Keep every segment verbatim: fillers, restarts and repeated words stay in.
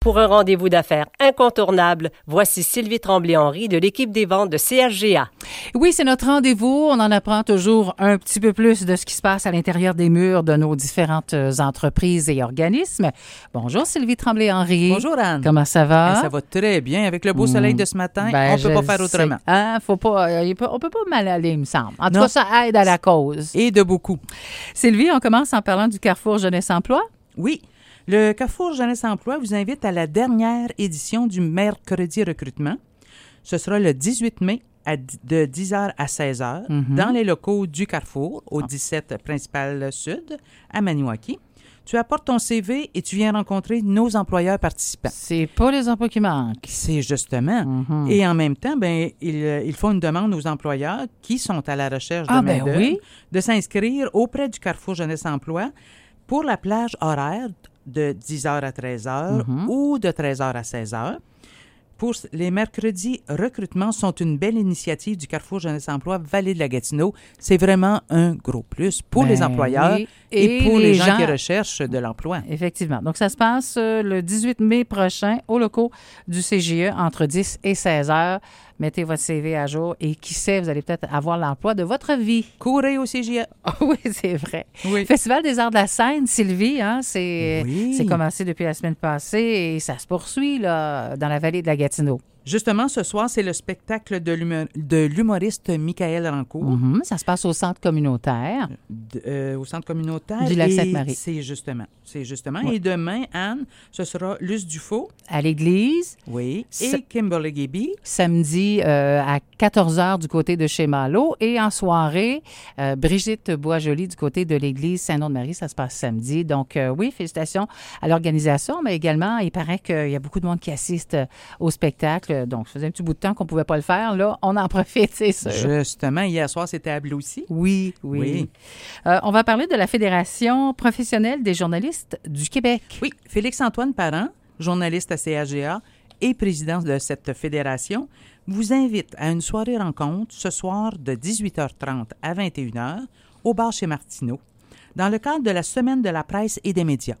Pour un rendez-vous d'affaires incontournable, voici Sylvie Tremblay-Henry de l'équipe des ventes de C H G A. Oui, c'est notre rendez-vous. On en apprend toujours un petit peu plus de ce qui se passe à l'intérieur des murs de nos différentes entreprises et organismes. Bonjour Sylvie Tremblay-Henry. Bonjour Anne. Comment ça va? Eh, ça va très bien. Avec le beau soleil de ce matin, Ben, on ne peut pas faire sais. autrement. Hein? Faut pas, euh, on peut pas mal aller, il me semble. En tout Non. cas, ça aide à la cause. Et de beaucoup. Sylvie, on commence en parlant du Carrefour Jeunesse Emploi. Oui. Le Carrefour Jeunesse Emploi vous invite à la dernière édition du Mercredi Recrutement. Ce sera le dix-huit mai à, de dix heures à seize heures Mm-hmm. dans les locaux du Carrefour au dix-sept Principal Sud à Maniwaki. Tu apportes ton C V et tu viens rencontrer nos employeurs participants. C'est pas les emplois qui manquent. C'est justement. Mm-hmm. Et en même temps, ben, ils, ils font une demande aux employeurs qui sont à la recherche de Ah, ben main-d'œuvre oui. de s'inscrire auprès du Carrefour Jeunesse Emploi pour la plage horaire de dix heures à treize heures Mm-hmm. ou de treize heures à seize heures. Pour les mercredis recrutements sont une belle initiative du Carrefour Jeunesse Emploi Vallée de la Gatineau. C'est vraiment un gros plus pour Ben les employeurs oui. et, Et pour les, les gens, gens- qui recherchent de l'emploi. Effectivement. Donc, ça se passe euh, le dix-huit mai prochain aux locaux du C G E entre dix et seize heures. Mettez votre C V à jour et qui sait, vous allez peut-être avoir l'emploi de votre vie. Courez au C J A. oui, c'est vrai. Oui. Festival des arts de la scène, Sylvie, hein, c'est, Oui. c'est commencé depuis la semaine passée et ça se poursuit là, dans la vallée de la Gatineau. Justement, ce soir, c'est le spectacle de, l'humo- de l'humoriste Michael Rancourt. Mhm. Ça se passe au centre communautaire. De- euh, au centre communautaire. Du lac Et Sainte-Marie. C'est justement. C'est justement. Ouais. Et demain, Anne, ce sera Luce Dufault. À l'église, Oui. Ça- Et Kimberly Gibby. samedi euh, à quatorze heures du côté de chez Malo et en soirée, euh, Brigitte Boisjoli du côté de l'église Saint-Nom-de-Marie. Ça se passe samedi. Donc, euh, oui, félicitations à l'organisation, mais également, il paraît qu'il y a beaucoup de monde qui assiste euh, au spectacle. Donc, ça faisait un petit bout de temps qu'on ne pouvait pas le faire. Là, on en profite, c'est sûr. Justement, hier soir, c'était à Bleu aussi. Oui, oui. Oui. Euh, on va parler de la Fédération professionnelle des journalistes du Québec. Oui, Félix-Antoine Parent, journaliste à C A G A et président de cette fédération, vous invite à une soirée rencontre ce soir de dix-huit heures trente à vingt et une heures au bar chez Martineau, dans le cadre de la Semaine de la presse et des médias.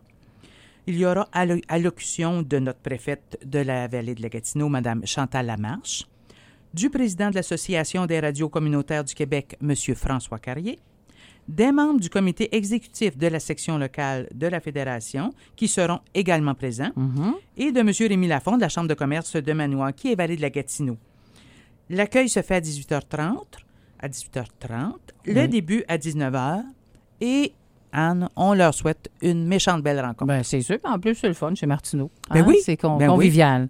Il y aura allo- allocution de notre préfète de la Vallée de la Gatineau, Mme Chantal Lamarche, du président de l'Association des radios communautaires du Québec, M. François Carrier, des membres du comité exécutif de la section locale de la Fédération, qui seront également présents, Mhm. et de M. Rémi Lafond de la Chambre de commerce de Maniwaki et Vallée de la Gatineau. L'accueil se fait à dix-huit heures trente, à dix-huit heures trente, le Oui. début à dix-neuf heures, et Anne, on leur souhaite une méchante belle rencontre. Ben, c'est sûr. En plus, c'est le fun chez Martineau. Ben oui. C'est con- Ben oui. convivial.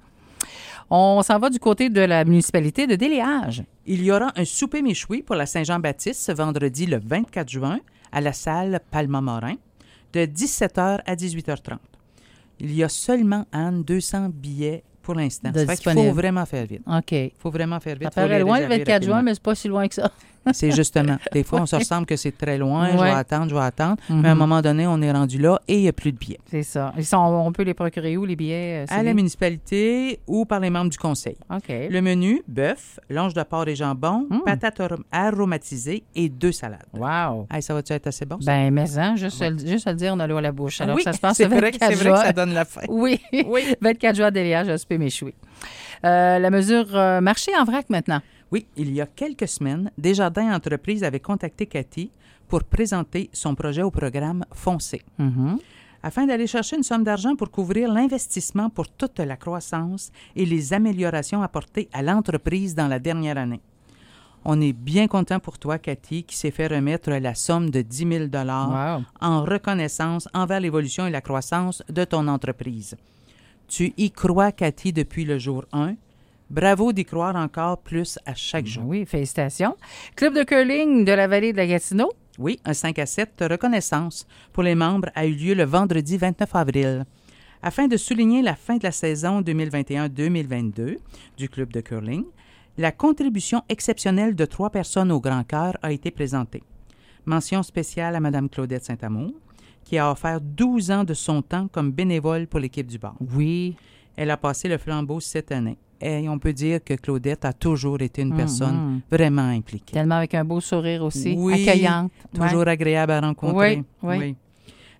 On s'en va du côté de la municipalité de Déléage. Il y aura un souper méchoui pour la Saint-Jean-Baptiste ce vendredi le vingt-quatre juin à la salle Palma-Morin de dix-sept heures à dix-huit heures trente. Il y a seulement, Anne, deux cents billets pour l'instant. De Ça fait qu'il faut disponibles. vraiment faire vite. OK. Il faut vraiment faire vite. Ça Faut les paraît loin le réserver vingt-quatre juin, rapidement. mais c'est pas si loin que ça. C'est justement. Des fois, on se ressemble que c'est très loin, je Ouais. vais attendre, je vais attendre. Mhm. Mais à un moment donné, on est rendu là et il n'y a plus de billets. C'est ça. Ils sont, on peut les procurer où, les billets? euh, À la Sylvie? municipalité ou par les membres du conseil. OK. Le menu, bœuf, longe de porc et jambon, Mm. patates arom- aromatisées et deux salades. Wow. Hey, ça va-tu être assez bon, ça? Ben, mais hein, juste, à le- juste à le dire, on a l'eau à la bouche. Alors, oui, ça se passe c'est le vrai, que- vingt-quatre c'est vrai que juin. ça donne la faim. Oui. Oui. vingt-quatre juin à Déléage, à souper méchoui. Euh, la mesure euh, marché en vrac maintenant. Oui, il y a quelques semaines, Desjardins Entreprises avait contacté Cathy pour présenter son projet au programme Foncé, Mhm. afin d'aller chercher une somme d'argent pour couvrir l'investissement pour toute la croissance et les améliorations apportées à l'entreprise dans la dernière année. On est bien content pour toi, Cathy, qui s'est fait remettre la somme de dix mille dollars Wow. en reconnaissance envers l'évolution et la croissance de ton entreprise. Tu y crois, Cathy, depuis le jour un. Bravo d'y croire encore plus à chaque jour. Oui, félicitations. Club de curling de la vallée de la Gatineau. Oui, un cinq à sept reconnaissance pour les membres a eu lieu le vendredi vingt-neuf avril. Afin de souligner la fin de la saison deux mille vingt et un deux mille vingt-deux du club de curling, la contribution exceptionnelle de trois personnes au Grand Cœur a été présentée. Mention spéciale à Mme Claudette Saint-Amour, qui a offert douze ans de son temps comme bénévole pour l'équipe du bar. Oui. Elle a passé le flambeau cette année. Et on peut dire que Claudette a toujours été une Mhm. personne vraiment impliquée. Tellement avec un beau sourire aussi. Oui, Accueillante. Toujours agréable à rencontrer. Oui, oui.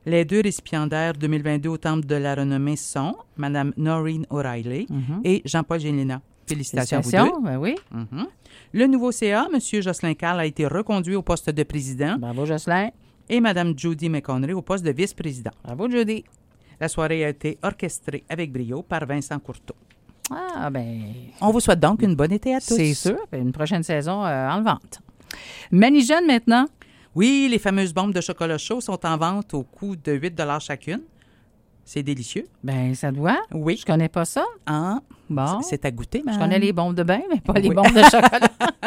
Les deux récipiendaires deux mille vingt-deux au Temple de la Renommée sont Mme Noreen O'Reilly Mhm. et Jean-Paul Gélina. Félicitations, à vous deux. Félicitations, ben oui. Mhm. Le nouveau C A, M. Jocelyn Carl, a été reconduit au poste de président Bravo, Jocelyn. et Mme Judy McConry au poste de vice-président. Bravo, Judy. La soirée a été orchestrée avec brio par Vincent Courteau. Ah, ben, On vous souhaite donc une bonne été à tous. c'est sûr. Une prochaine saison euh, en vente. Manigène maintenant. Oui, les fameuses bombes de chocolat chaud sont en vente au coût de huit dollars chacune. C'est délicieux. Ben, ça doit. Oui. Je connais pas ça. Ah, Bon. c'est à goûter, Je madame. connais les bombes de bain, mais pas les Oui. bombes de chocolat.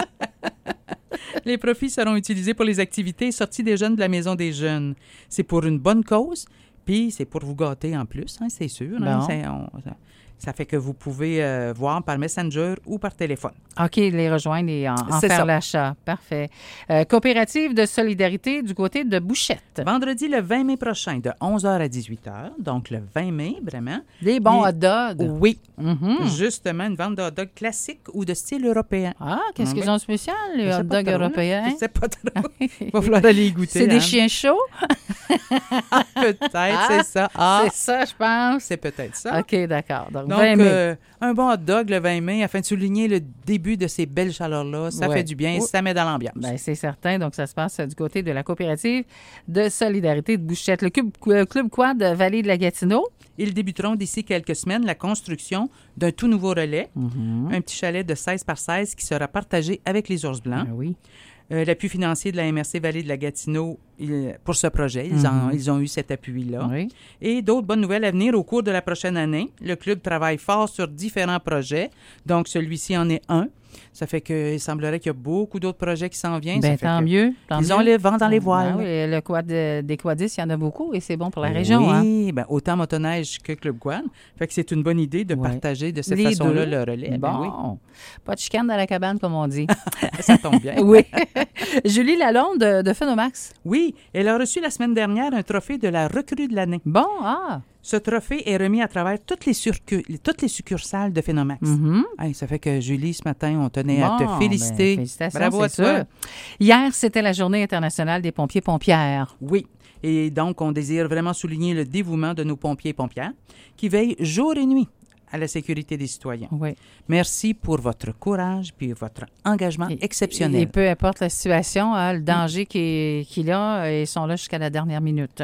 Les profits seront utilisés pour les activités et sorties des jeunes de la Maison des jeunes. C'est pour une bonne cause, puis c'est pour vous gâter en plus, hein, c'est sûr. Hein, Bon. c'est- on- ça, ça fait que vous pouvez euh, voir par Messenger ou par téléphone. OK, les rejoindre et en, en C'est faire ça. l'achat. Parfait. Euh, coopérative de solidarité du côté de Bouchette. Vendredi le vingt mai prochain, de onze heures à dix-huit heures, donc le vingt mai, vraiment. Des bons Il- hot dogs. Oui, Mhm. justement, une vente de hot dog classique ou de style européen. Ah, qu'est-ce Oui. qu'ils ont de spécial, les Je sais hot pas dogs trop, là. européens? Je sais pas trop. Il va falloir aller y goûter. C'est des hein. chiens chauds? Peut-être, Ah, c'est ça. Ah, C'est ça, je pense. c'est peut-être ça. OK, d'accord. Donc, Donc, vingt mai. euh, un bon hot dog le vingt mai, afin de souligner le début de ces belles chaleurs-là. Ça Ouais. fait du bien, Oh. ça met dans l'ambiance. Ben, c'est certain. Donc, ça se passe euh, du côté de la coopérative de solidarité de Bouchette. Le Club, euh, Club Quad Vallée de la Gatineau. Ils débuteront d'ici quelques semaines la construction d'un tout nouveau relais, Mhm. un petit chalet de seize par seize qui sera partagé avec les Ours Blancs. Ben oui. Euh, l'appui financier de la M R C Vallée de la Gatineau il- pour ce projet, ils, en- Mhm. ils ont eu cet appui-là. Oui. Et d'autres bonnes nouvelles à venir au cours de la prochaine année. Le club travaille fort sur différents projets, donc celui-ci en est un. Ça fait qu'il semblerait qu'il y a beaucoup d'autres projets qui s'en viennent. Ben, Ça fait tant que mieux. Tant Ils mieux. ont les vents dans les voiles. Ben oui, le quad, euh, des quadistes, il y en a beaucoup et c'est bon pour la région. Hein? Oui, ben, autant motoneige que Club Quad. Fait que c'est une bonne idée de Ouais. partager de cette Les façon-là deux. le relais. Ben oui, Bon. Pas de chicane dans la cabane, comme on dit. ça tombe bien. oui. Julie Lalonde de, de Phenomax. Oui, elle a reçu la semaine dernière un trophée de la recrue de l'année. Bon, ah. Ce trophée est remis à travers toutes les, surcu- toutes les succursales de Phenomax. Mhm. Hey, ça fait que Julie, ce matin, on tenait à Bon, te féliciter. ben, félicitations, Bravo à c'est toi. sûr. Hier, c'était la Journée internationale des pompiers-pompières. Oui. Et donc, on désire vraiment souligner le dévouement de nos pompiers et pompières qui veillent jour et nuit à la sécurité des citoyens. Oui. Merci pour votre courage puis votre engagement Et- exceptionnel. Et peu importe la situation, hein, le danger qu'il qu'il a, ils sont là jusqu'à la dernière minute.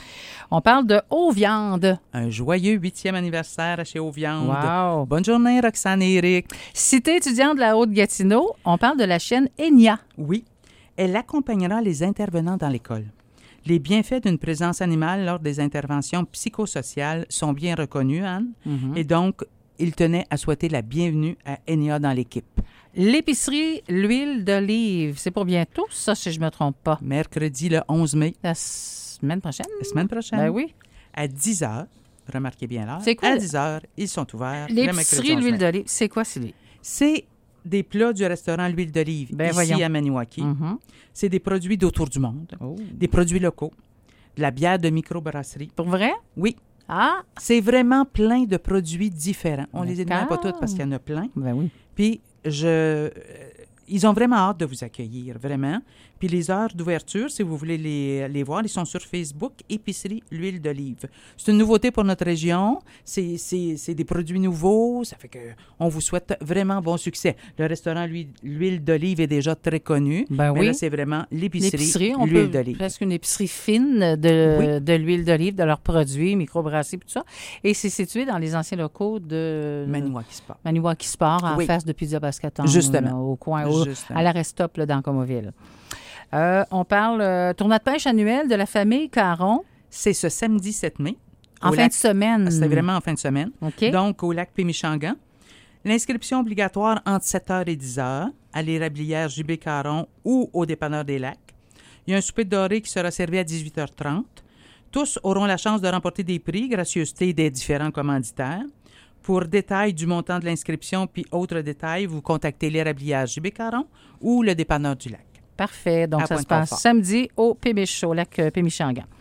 On parle de Haut-Viande. Un joyeux huitième anniversaire à chez Haut-Viande. Wow. Bonne journée, Roxane et Eric. Cité étudiante de la Haute-Gatineau, on parle de la chaîne Enya. Oui, elle accompagnera les intervenants dans l'école. Les bienfaits d'une présence animale lors des interventions psychosociales sont bien reconnus, Anne, Mhm. et donc, il tenait à souhaiter la bienvenue à Enya dans l'équipe. L'épicerie L'Huile d'Olive, c'est pour bientôt, ça, si je ne me trompe pas. Mercredi le onze mai, La semaine prochaine? la semaine prochaine, Ben oui. à dix heures, remarquez bien l'heure, C'est quoi à le- dix heures, ils sont ouverts. le mercredi L'épicerie onze L'Huile mai. d'Olive, c'est quoi, Sylvie? C'est des plats du restaurant L'Huile d'Olive, Ben ici voyons. à Maniwaki. Mhm. C'est des produits d'autour du monde, Oh. des produits locaux, de la bière de microbrasserie. Pour vrai? Oui, Ah! c'est vraiment plein de produits différents. On les énumère pas D'accord. toutes parce qu'il y en a plein. Ben oui. Puis, je, euh, ils ont vraiment hâte de vous accueillir, vraiment. Puis, les heures d'ouverture, si vous voulez les, les voir, ils sont sur Facebook, Épicerie L'Huile d'Olive. C'est une nouveauté pour notre région. C'est, c'est, c'est des produits nouveaux. Ça fait que on vous souhaite vraiment bon succès. Le restaurant L'Huile, L'Huile d'Olive est déjà très connu. Ben mais oui. là, c'est vraiment l'épicerie, L'épicerie, on L'Huile peut d'Olive. presque une épicerie fine de, de l'huile d'olive, de leurs produits, microbrasserie, tout ça. Et c'est situé dans les anciens locaux de Maniwaki Spa. Maniwaki Sport, en Oui. face de Pizza Bascaton. Justement. là, au coin, au- Justement. à l'arrêt stop là, dans Comoville. Euh, on parle euh, tournoi de pêche annuel de la famille Caron C'est ce samedi sept mai. en au fin lac- de semaine. C'est vraiment en fin de semaine. OK. Donc, au lac Pémichangan. L'inscription obligatoire entre sept heures et dix heures à l'érablière J B Caron ou au dépanneur des lacs. Il y a un souper de doré qui sera servi à dix-huit heures trente. Tous auront la chance de remporter des prix, gracieuseté des différents commanditaires. Pour détails du montant de l'inscription puis autres détails, vous contactez l'érablière J B Caron ou le dépanneur du lac. Parfait. Donc, À ça se Pointe-Confort. passe samedi au Pémiche, au lac euh, Pémichangan.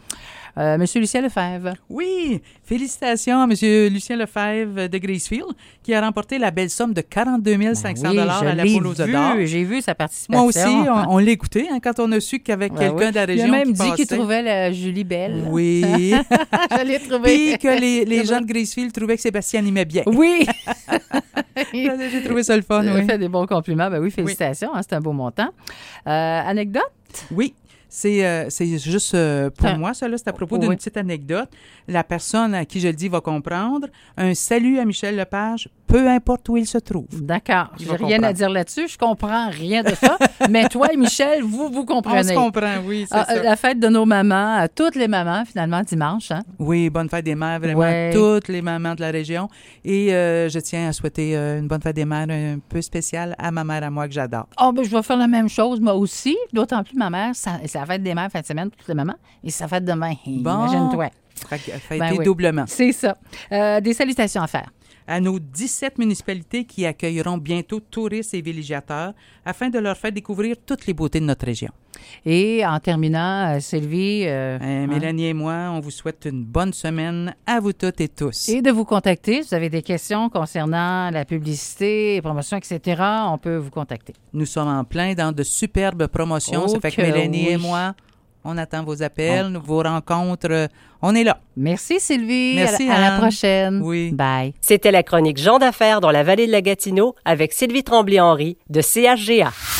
Euh, Monsieur Lucien Lefebvre. Oui, félicitations à M. Lucien Lefebvre de Gracefield qui a remporté la belle somme de quarante-deux mille cinq cents dollars ben oui, à la poule aux œufs d'or. J'ai vu sa participation. Moi aussi, on, on l'a écouté hein, quand on a su qu'avec ben quelqu'un oui. de la région Il a même qui dit passait. qu'il trouvait la Julie belle. Oui. Je l'ai trouvé. Puis que les, les gens de Gracefield trouvaient que Sébastien animait bien. Oui. J'ai trouvé ça le fun, Ça oui. fait des bons compliments. Ben oui, félicitations. Oui. Hein, c'est un beau montant. Euh, anecdote? Oui. C'est, euh, c'est juste euh, pour Ah. moi, ça, là, c'est à propos d'une Oui. petite anecdote. La personne à qui je le dis va comprendre. Un salut à Michel Lepage, peu importe où il se trouve. D'accord. Il J'ai va rien comprendre. à dire là-dessus. Je comprends rien de ça. Mais toi et Michel, vous, vous comprenez. On se comprend, oui, c'est Ah, ça. la fête de nos mamans, à toutes les mamans, finalement, dimanche. Hein? Oui, bonne fête des mères, vraiment, Ouais. toutes les mamans de la région. Et euh, je tiens à souhaiter euh, une bonne fête des mères un peu spéciale à ma mère, à moi, que j'adore. Oh, ben, je vais faire la même chose, moi aussi. D'autant plus, ma mère, ça- c'est la fête des mères, fin de semaine, toutes les mamans. Et c'est la fête demain. Bon. Imagine-toi. Fait que, fêtez Ben oui. doublement. C'est ça. Euh, des salutations à faire. À nos dix-sept municipalités qui accueilleront bientôt touristes et villégiateurs afin de leur faire découvrir toutes les beautés de notre région. Et en terminant, euh, Sylvie... euh, Euh, hein? Mélanie et moi, on vous souhaite une bonne semaine à vous toutes et tous. Et de vous contacter. Si vous avez des questions concernant la publicité, les promotions, et cetera, on peut vous contacter. Nous sommes en plein dans de superbes promotions. Oh Ça fait que que Mélanie oui. et moi, on attend vos appels, vos rencontres. euh, On est là. Merci, Sylvie. Merci, À, la- à la Anne. prochaine. Oui. Bye. C'était la chronique Gens d'affaires dans la vallée de la Gatineau avec Sylvie Tremblay-Henry de C H G A.